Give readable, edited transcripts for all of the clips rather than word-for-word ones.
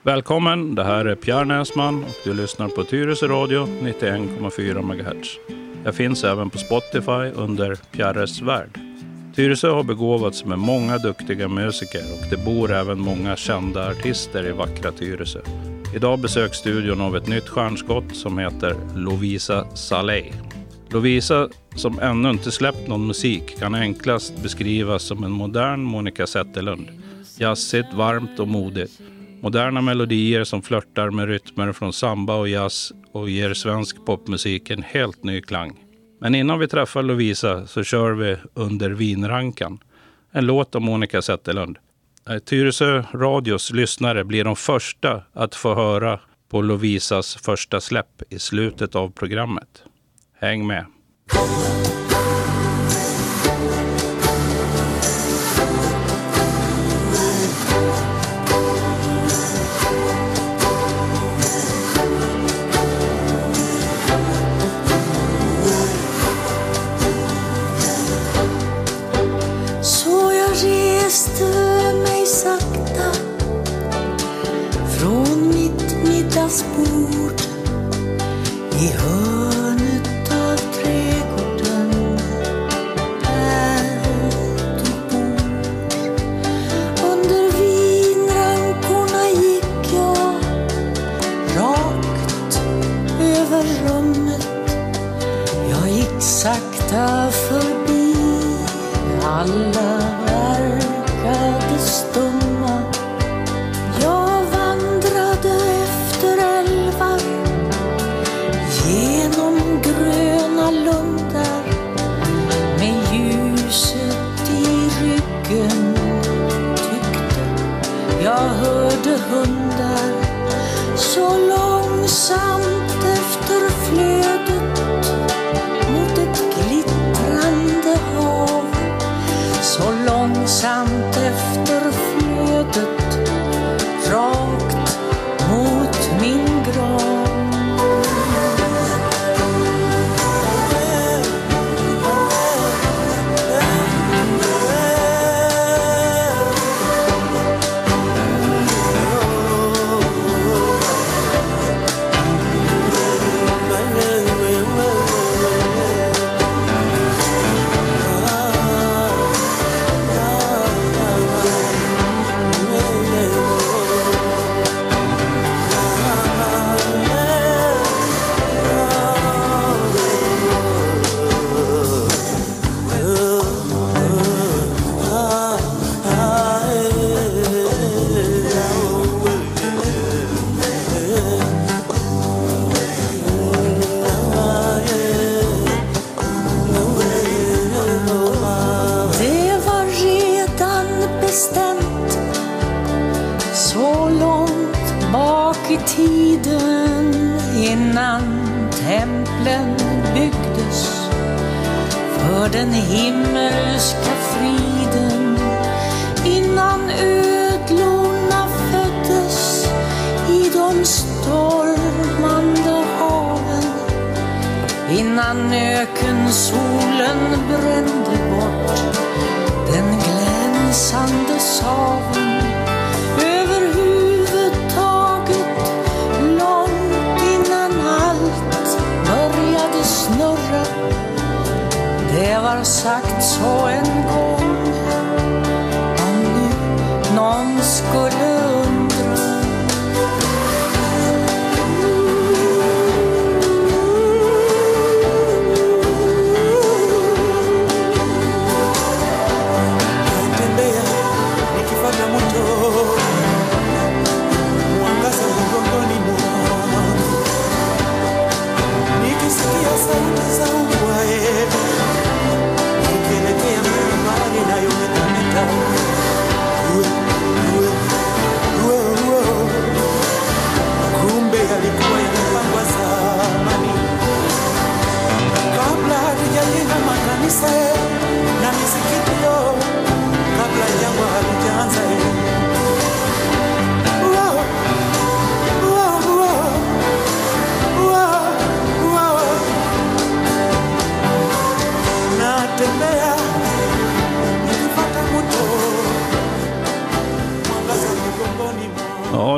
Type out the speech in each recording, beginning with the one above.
Välkommen, det här är Pierre Näsman och du lyssnar på Tyresö Radio 91,4 MHz. Jag finns även på Spotify under Pierres värld. Tyresö har begåvats med många duktiga musiker och det bor även många kända artister i vackra Tyresö. Idag besöks studion av ett nytt stjärnskott som heter Lovisa Saleh. Lovisa, som ännu inte släppt någon musik, kan enklast beskrivas som en modern Monica Zetterlund. Jazzigt, varmt och modigt. Moderna melodier som flörtar med rytmer från samba och jazz och ger svensk popmusik en helt ny klang. Men innan vi träffar Lovisa så kör vi Under vinrankan. En låt om Monica Zetterlund. Tyresö Radios lyssnare blir de första att få höra på Lovisas första släpp i slutet av programmet. Häng med! Mig sakta från mitt middagsbord i hörnet av trädgården där du bor. Under vinrankorna gick jag rakt över rummet. Jag gick sakta förbi alla verkade stumma. Jag vandrade efter älvar genom gröna lundar med ljuset i ryggen. Tyckte jag hörde hundar så långsamt efter flödet mot ett glittrande hav. Så långsamt efter flödet rakt mot min grav. Tiden innan templen byggdes för den himmelska friden, innan ödlorna föddes i de stormande haven, innan ökensolen brände bort den glänsande saven. Snurra. Det var sagt så en gång, om nu någon skulle undra. Tembea nikifanya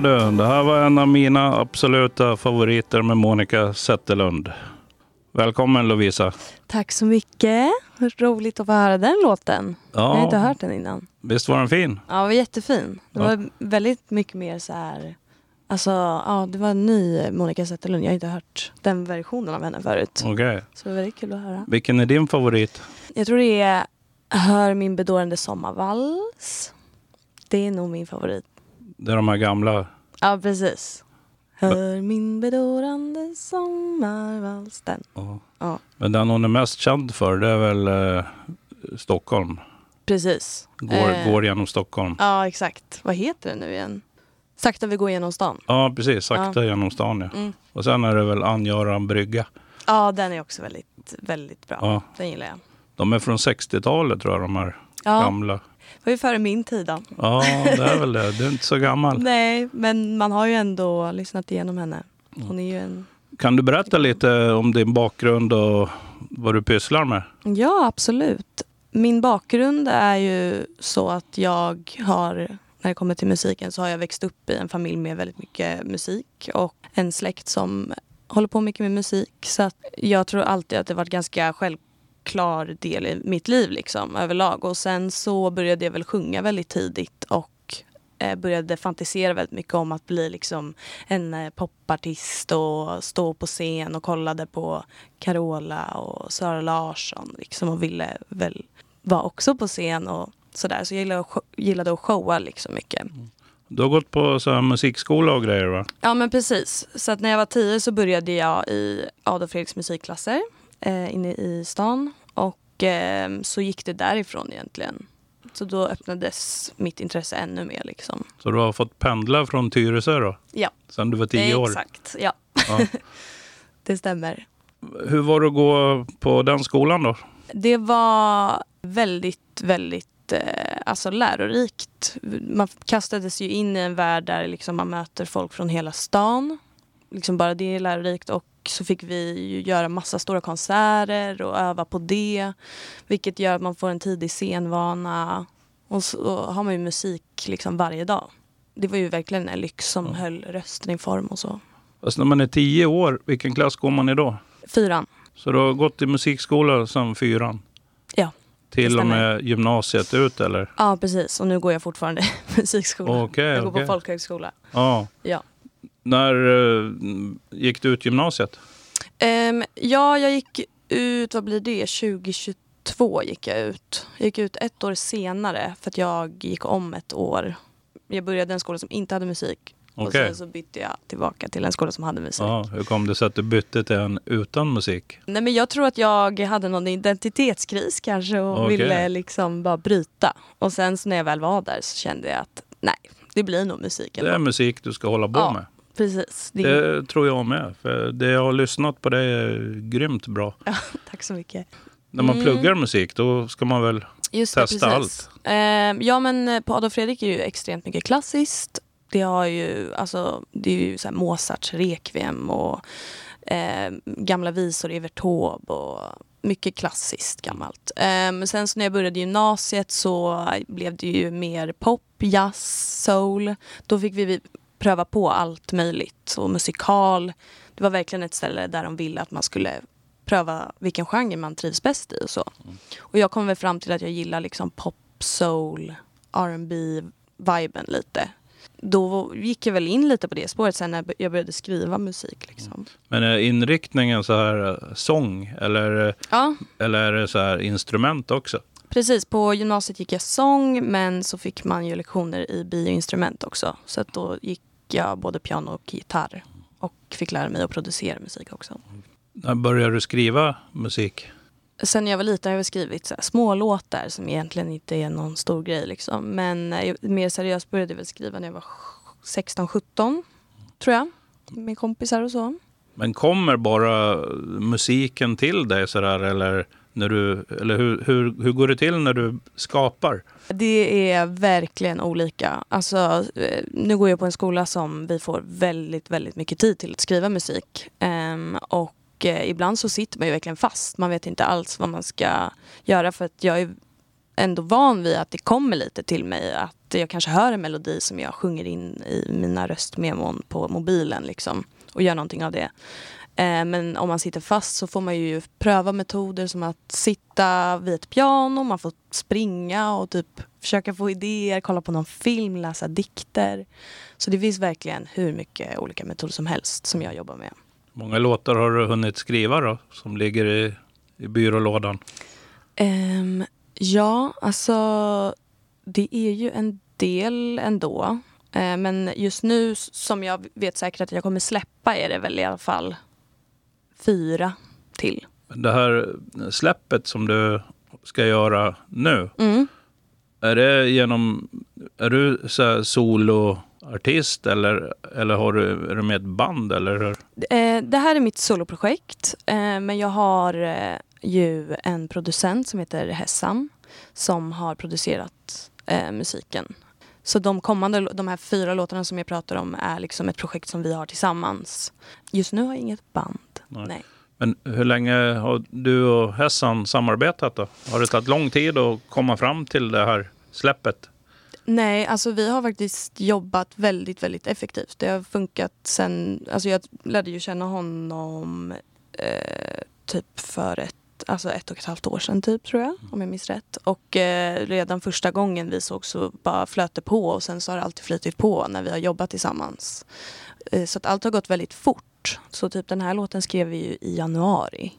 du, det här var en av mina absoluta favoriter med Monica Zetterlund. Välkommen Lovisa. Tack så mycket. Roligt att få höra den låten. Ja. Jag har inte hört den innan. Visst var den fin? Ja, det var jättefin. Det var väldigt mycket mer så här... Alltså, ja, det var en ny Monica Zetterlund. Jag har inte hört den versionen av henne förut. Okej. Så det var väldigt kul att höra. Vilken är din favorit? Jag tror det är Hör min bedårande sommarvals. Det är nog min favorit. Det är de här gamla. Ja, precis. Hör min bedårande sommarvals. Den. Ja. Men den hon är mest känd för, det är väl Stockholm. Precis. Går genom Stockholm. Ja, exakt. Vad heter den nu igen? Sakta vi går genom stan. Ja, precis. Sakta genom stan, ja. Mm. Och sen är det väl Angöran brygga. Ja, den är också väldigt, väldigt bra. Ja. Den gillar jag. De är från 60-talet tror jag, de här gamla. Det var ju före min tid då. Ja, det är väl det. Du är inte så gammal. Nej, men man har ju ändå lyssnat igenom henne. Hon är ju en... Kan du berätta lite om din bakgrund och vad du pysslar med? Ja, absolut. Min bakgrund är ju så att jag har, när det kommer till musiken, så har jag växt upp i en familj med väldigt mycket musik och en släkt som håller på mycket med musik. Så att jag tror alltid att det varit ganska självklar del i mitt liv liksom, överlag. Och sen så började jag väl sjunga väldigt tidigt och började fantisera väldigt mycket om att bli liksom en popartist och stå på scen och kollade på Carola och Sara Larsson liksom, och ville väl vara också på scen och sådär. Så jag gillade att showa liksom mycket. Du har gått på så här musikskola och grejer, va? Ja, men precis. Så att när jag var 10 så började jag i Adolf Fredriks musikklasser inne i stan. Och så gick det därifrån egentligen. Så då öppnades mitt intresse ännu mer liksom. Så du har fått pendla från Tyresö då? Ja. Sen du var 10 år? Exakt, ja. Det stämmer. Hur var det att gå på den skolan då? Det var väldigt, väldigt alltså lärorikt. Man kastades ju in i en värld där liksom man möter folk från hela stan. Liksom bara det är lärorikt. Och så fick vi ju göra massa stora konserter och öva på det. Vilket gör att man får en tidig scenvana. Och så har man ju musik liksom varje dag. Det var ju verkligen en lyx som höll rösten i form och så. Alltså när man är 10 år, vilken klass går man i då? 4. Så du har gått i musikskola som 4? Ja. Till och med gymnasiet ut, eller? Ja, precis. Och nu går jag fortfarande i musikskola. Jag går på folkhögskola. Ja. När gick du ut gymnasiet? Ja, jag gick ut, vad blir det? 2022 gick jag ut. Jag gick ut 1 år senare för att jag gick om 1 år. Jag började en skola som inte hade musik. Och sen så bytte jag tillbaka till en skola som hade musik. Ja, hur kom det sig att du bytte till en utan musik? Nej, men jag tror att jag hade någon identitetskris kanske och ville liksom bara bryta. Och sen så när jag väl var där så kände jag att nej, det blir nog musik. Det är musik du ska hålla på med. Precis. Det tror jag med. För det jag har lyssnat på det är grymt bra. Ja, tack så mycket. När man pluggar musik, då ska man väl testa allt. Ja, men på Adolf Fredrik är ju extremt mycket klassiskt. Det är ju så här Mozarts Requiem och gamla visor, Evert Taube och mycket klassiskt gammalt. Sen så när jag började gymnasiet så blev det ju mer pop, jazz, soul. Då fick vi pröva på allt möjligt. Och musikal. Det var verkligen ett ställe där de ville att man skulle pröva vilken genre man trivs bäst i och så. Och jag kom väl fram till att jag gillar liksom pop, soul, R&B-viben lite. Då gick jag väl in lite på det spåret sen när jag började skriva musik. Liksom. Men är inriktningen så här sång eller är det så här instrument också? Precis, på gymnasiet gick jag sång, men så fick man ju lektioner i bioinstrument också. Så att då gick jag både piano och gitarr och fick lära mig att producera musik också. När började du skriva musik? Sen jag var liten har jag skrivit så här små låtar som egentligen inte är någon stor grej. Liksom. Men mer seriöst började jag väl skriva när jag var 16-17, tror jag. Med kompisar och så. Men kommer bara musiken till dig sådär, eller hur går det till när du skapar? Det är verkligen olika. Alltså, nu går jag på en skola som vi får väldigt, väldigt mycket tid till att skriva musik. Och ibland så sitter man ju verkligen fast. Man vet inte alls vad man ska göra, för att jag är ändå van vid att det kommer lite till mig att jag kanske hör en melodi som jag sjunger in i mina röstmemon på mobilen liksom, och gör någonting av det. Men om man sitter fast så får man ju pröva metoder som att sitta vid ett piano, man får springa och typ försöka få idéer, kolla på någon film, läsa dikter. Så det finns verkligen hur mycket olika metoder som helst som jag jobbar med. Många låtar har du hunnit skriva då, som ligger i byrålådan? Ja, alltså det är ju en del ändå. Men just nu, som jag vet säkert att jag kommer släppa, är det väl i alla fall 4 till. Det här släppet som du ska göra nu, är du så här soloartist eller är du med ett band? Eller? Det här är mitt soloprojekt, men jag har ju en producent som heter Hessam som har producerat musiken. Så de här 4 låtarna som jag pratar om är liksom ett projekt som vi har tillsammans. Just nu har jag inget band. Nej. Men hur länge har du och Hessan samarbetat då? Har det tagit lång tid att komma fram till det här släppet? Nej, alltså vi har faktiskt jobbat väldigt, väldigt effektivt. Det har funkat sen, alltså jag lärde ju känna honom typ för 1,5 år sedan typ, tror jag, om jag minns rätt. Och redan första gången vi såg så bara flöt det på, och sen så har det alltid flytit på när vi har jobbat tillsammans. Så att allt har gått väldigt fort. Så typ den här låten skrev vi ju i januari.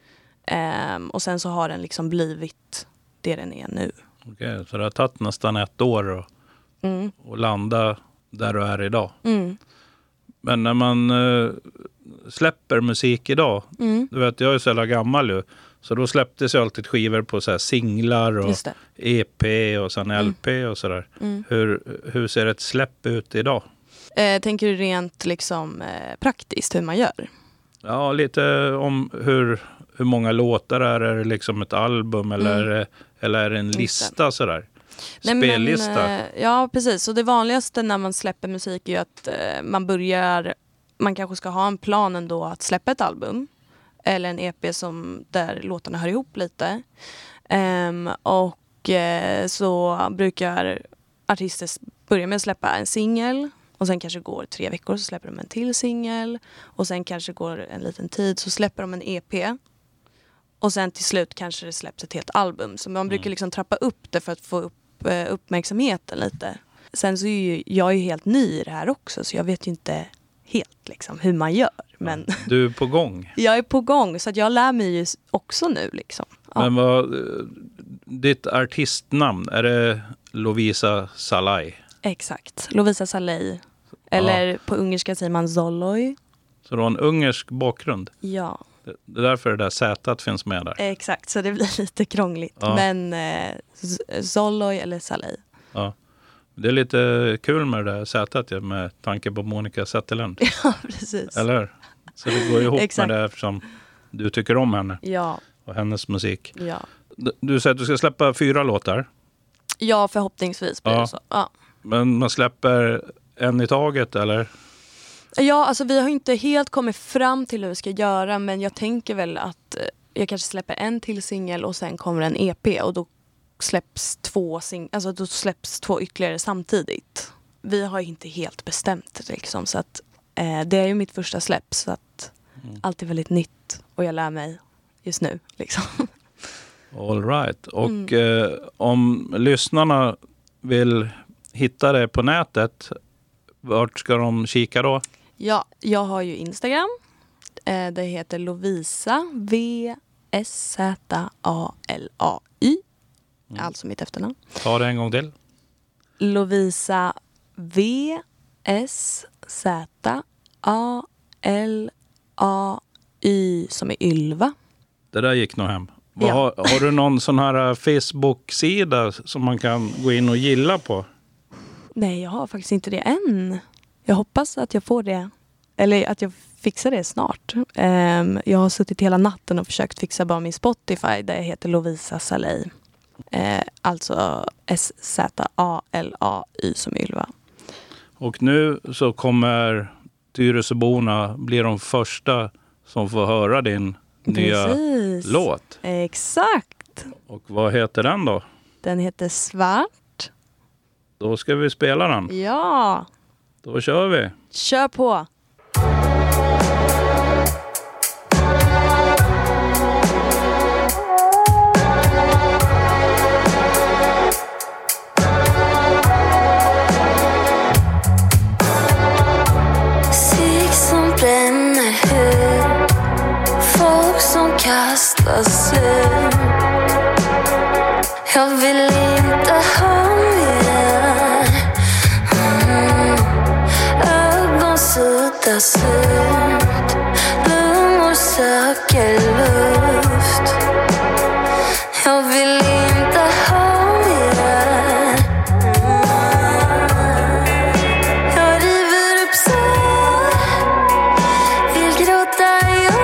Och sen så har den liksom blivit det den är nu. Okej, så det har tagit nästan 1 år att landa där du är idag. Men när man släpper musik idag, du vet, jag är så jävla gammal ju, så då släpptes ju alltid skivor på så här singlar och EP och sen LP och sådär. Hur ser ett släpp ut idag? Tänker du rent liksom praktiskt hur man gör? Ja, lite om hur många låtar är det liksom ett album eller är det en lista sådär? Spellista? Ja, precis. Så det vanligaste när man släpper musik är ju att man kanske ska ha en plan ändå att släppa ett album. Eller en EP där låtarna hör ihop lite. Så brukar artister börja med att släppa en singel. Och sen kanske går 3 veckor så släpper de en till singel. Och sen kanske går en liten tid så släpper de en EP. Och sen till slut kanske det släpps ett helt album. Så man brukar liksom trappa upp det för att få upp uppmärksamheten lite. Sen så är jag ju helt ny i det här också, så jag vet ju inte helt liksom hur man gör. Men du är på gång. Jag är på gång, så att jag lär mig ju också nu liksom. Ja. Men ditt artistnamn, är det Lovisa Salai? Exakt, Lovisa Salai. Eller på ungerska säger man Zoloj. Så du har en ungersk bakgrund? Ja. Det är därför det där Z finns med där. Exakt, så det blir lite krångligt. Ja. Men Zoloj eller Salai. Ja. Det är lite kul med det där Z med tanke på Monica Zetterlund. Ja, precis. Eller? Så det går ihop med det eftersom du tycker om henne. Ja. Och hennes musik. Ja. Du säger att du ska släppa 4 låtar. Ja, förhoppningsvis blir det så. Ja. Men man släpper en i taget, eller? Ja, alltså vi har inte helt kommit fram till hur vi ska göra, men jag tänker väl att jag kanske släpper en till singel och sen kommer en EP, och då släpps 2 ytterligare samtidigt. Vi har inte helt bestämt liksom, så att det är ju mitt första släpp, så att allt är väldigt nytt och jag lär mig just nu liksom. All right. Och om lyssnarna vill hitta det på nätet, vart ska de kika då? Ja, jag har ju Instagram. Det heter Lovisa VSZALAY. Alltså mitt efternamn. Ta det en gång till. Lovisa VSZALAY som är Ylva. Det där gick nog hem. Har du någon sån här Facebook-sida som man kan gå in och gilla på? Nej, jag har faktiskt inte det än. Jag hoppas att jag får det. Eller att jag fixar det snart. Jag har suttit hela natten och försökt fixa bara min Spotify där jag heter Lovisa Salai. Alltså SZALAY som Ylva. Och nu så kommer Tyresöborna bli de första som får höra din nya låt. Exakt. Och vad heter den då? Den heter Svart. Då ska vi spela den. Ja. Då kör vi. Kör på. Kastas ut. Jag vill inte ha mer. Ögon suddas ut. Lungor söker luft. Jag vill inte ha mer. Jag river upp så. Vill gråta.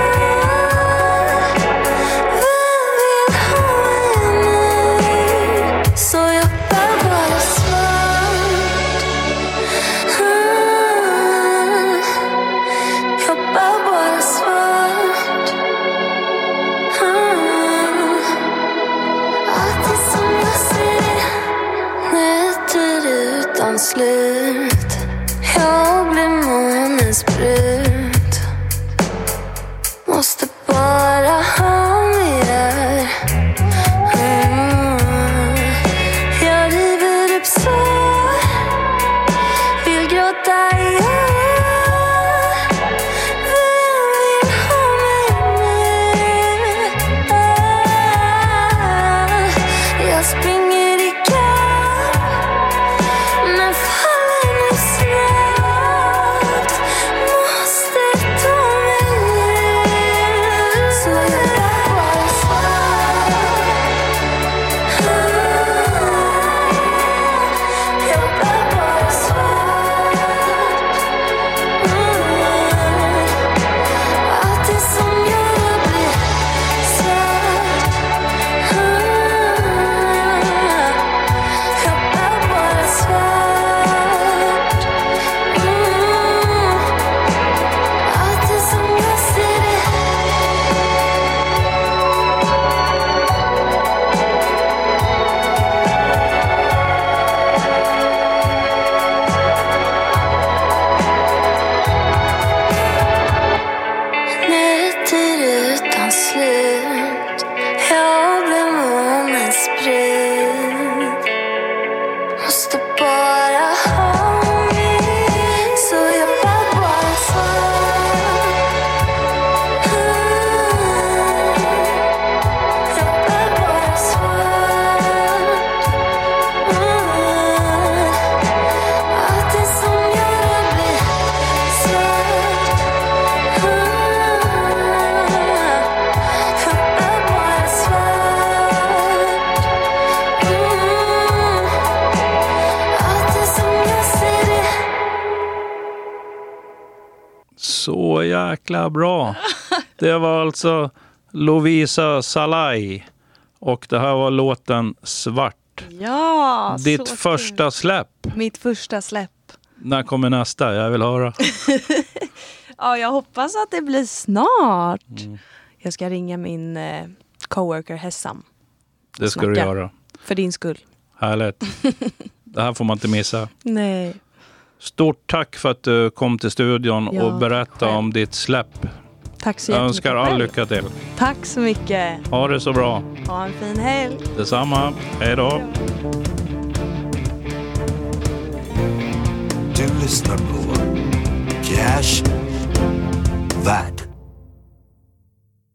Slut. Jag blir månens brud. Måste bara ha mer. Jag river upp så. Vill gråta igen. Vill ha mig mer. Jag springer i Så jäkla bra. Det var alltså Lovisa Salai. Och det här var låten Svart. Ja, ditt så första kul. släpp. Mitt första släpp. När kommer nästa? Jag vill höra. Ja, jag hoppas att det blir snart. Jag ska ringa min coworker Hessam. Det ska du göra. För din skull. Härligt. Det här får man inte missa. Nej. Stort tack för att du kom till studion och berättade om ditt släpp. Tack så jag jättemycket. önskar all lycka till. Tack så mycket. Ha det så bra. Ha en fin helg. Detsamma. Hej då. Du lyssnar på Cash Värld.